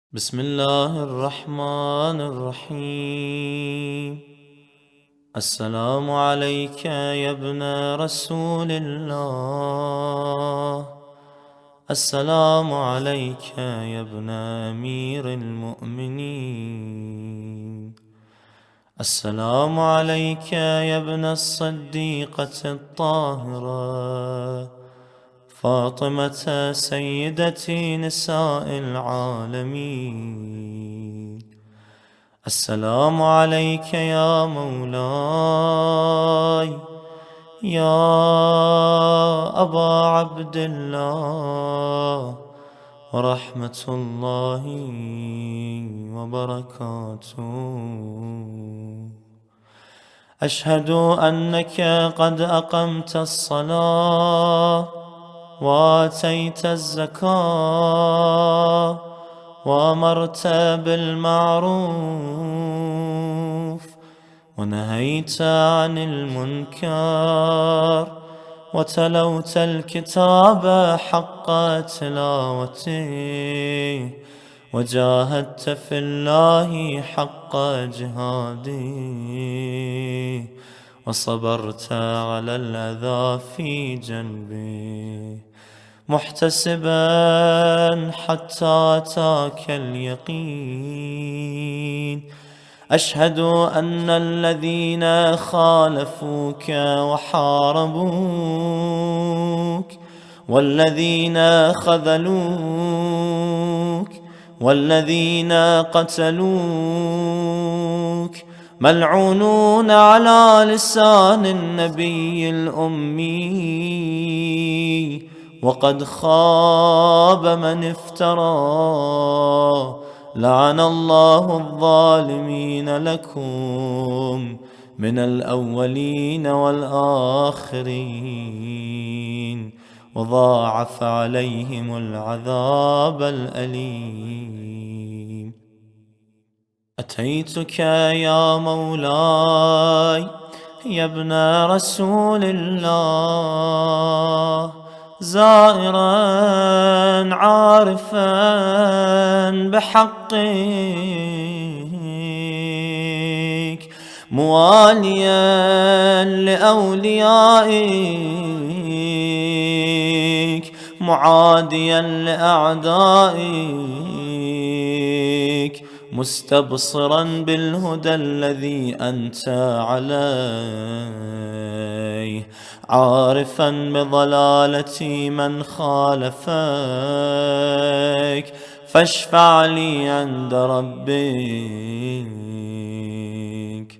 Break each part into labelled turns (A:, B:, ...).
A: بسم الله الرحمن الرحيم. السلام عليك يا ابن رسول الله، السلام عليك يا ابن أمير المؤمنين، السلام عليك يا ابن الصديقة الطاهرة فاطمة سيدة نساء العالمين. السلام عليك يا مولاي يا أبا عبد الله ورحمة الله وبركاته. أشهد أنك قد أقمت الصلاة وآتيت الزكاة وأمرت بالمعروف ونهيت عن المنكر وتلوت الكتاب حق تلاوته وجاهدت في الله حق جهاده وصبرت على الأذى في جنبي محتسبا حتى أتاك اليقين. أشهد أن الذين خالفوك وحاربوك والذين خذلوك والذين قتلوك ملعونون على لسان النبي الأمي، وقد خاب من افترى. لعن الله الظالمين لكم من الأولين والآخرين وضاعف عليهم العذاب الأليم. أتيتك يا مولاي يا ابن رسول الله زائرا عارفا بحقك مواليا لأوليائك معاديا لأعدائك مستبصرا بالهدى الذي أنت عليه عارفا بضلالة من خالفك فاشفع لي عند ربك.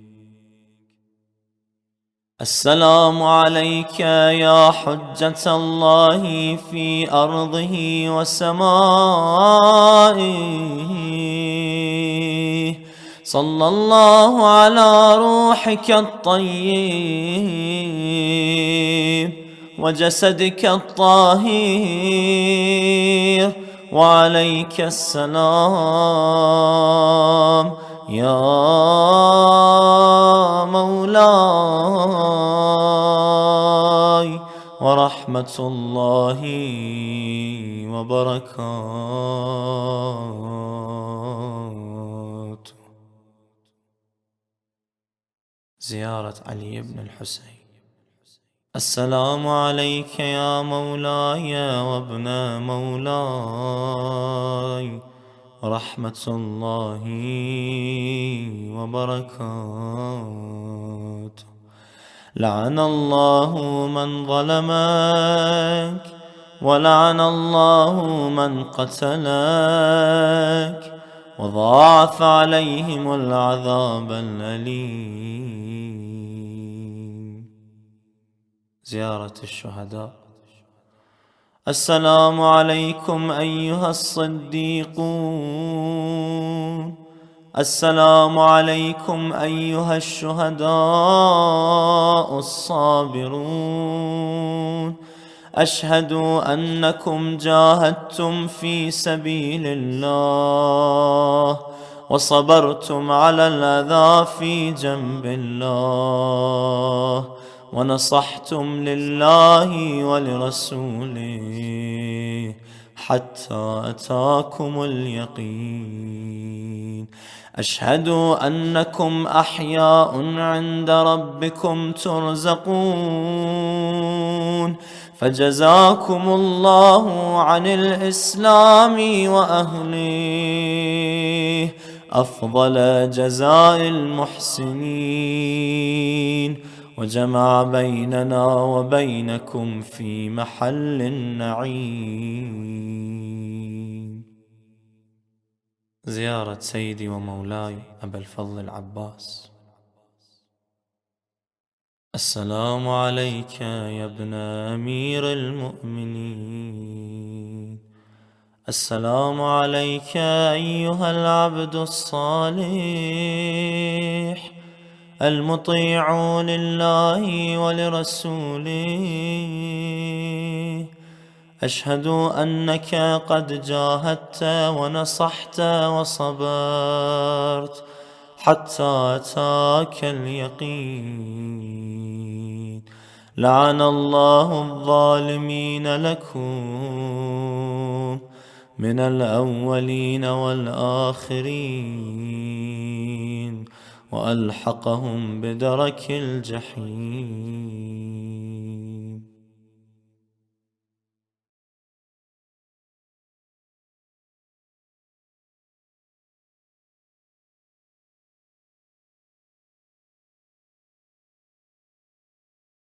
A: السلام عليك يا حجة الله في أرضه وسمائه، صلى الله على روحك الطيب وجسدك الطاهر وعليك السلام يا مولاي ورحمة الله وبركاته. زيارة علي بن الحسين. السلام عليك يا مولاي وابن مولاي ورحمة الله وبركاته. لعن الله من ظلمك ولعن الله من قتلك وضاعف عليهم العذاب الأليم. زيارة الشهداء. السلام عليكم أيها الصديقون، السلام عليكم أيها الشهداء الصابرون. أشهد أنكم جاهدتم في سبيل الله وصبرتم على الأذى في جنب الله ونصحتم لله ولرسوله حتى أتاكم اليقين. أشهد أنكم أحياء عند ربكم ترزقون، فجزاكم الله عن الإسلام وأهله أفضل جزاء المحسنين، وجمع بيننا وبينكم في محل النعيم. زيارة سيدي ومولاي أبا الفضل العباس. السلام عليك يا ابن أمير المؤمنين. السلام عليك أيها العبد الصالح المطيع لله ولرسوله. أشهد أنك قد جاهدت ونصحت وصبرت حتى أتاك اليقين. لعن الله الظالمين لكم من الأولين والآخرين، وألحقهم بدرك الجحيم.